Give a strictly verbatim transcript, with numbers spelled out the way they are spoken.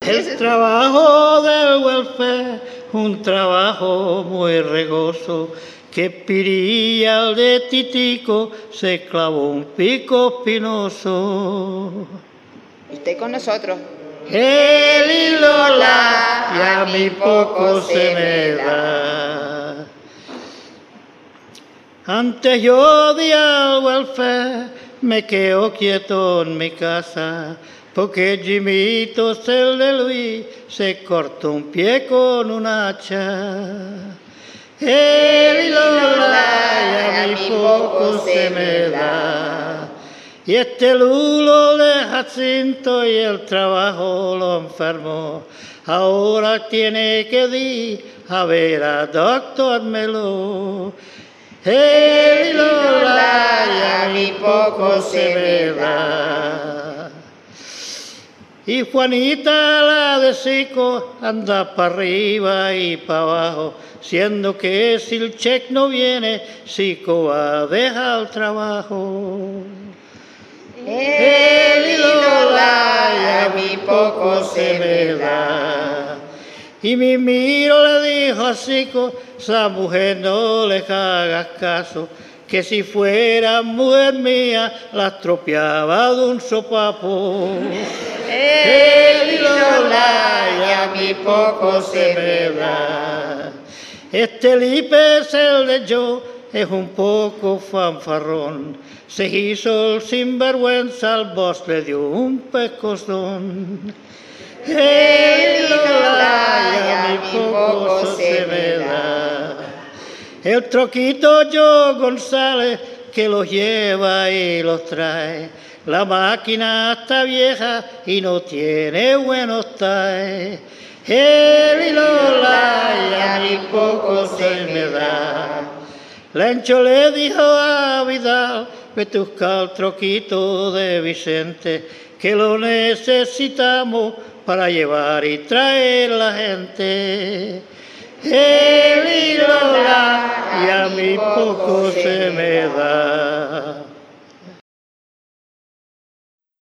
El trabajo del welfare, un trabajo muy regoso, que Pirilla de Titico se clavó un pico espinoso. Usted con nosotros. Él y Lola, y a mí poco se me da. Antes yo di al welfare, me quedo quieto en mi casa, porque Jimito, el de Luis, se cortó un pie con un hacha. Él y Lola, y a mí poco se me da. Y este lulo de Jacinto y el trabajo lo enfermó. Ahora tiene que ir a ver a doctor Melo. Él y Lola, y a mí poco se me da. Y Juanita la de Sico anda para arriba y para abajo, siendo que si el cheque no viene, Sico va a dejar el trabajo. Él y Lola, y a mí poco se me da. Y mi miro le dijo a Sico, esa mujer no le hagas caso, que si fuera mujer mía, la estropeaba de un sopapo. Él y Lola, y a mí poco se me da. Este Lipe es el de yo, es un poco fanfarrón. Se hizo el sinvergüenza, al boss le dio un pescozón. Él y Lola, y a mí poco se me da. El troquito yo González, que los lleva y los trae. La máquina está vieja y no tiene buenos taes. Él y Lola, y a mí poco se me da. Lencho le dijo a Vidal, vete a buscar el troquito de Vicente, que lo necesitamos para llevar y traer la gente. Él y Lola, y a mí poco se me da.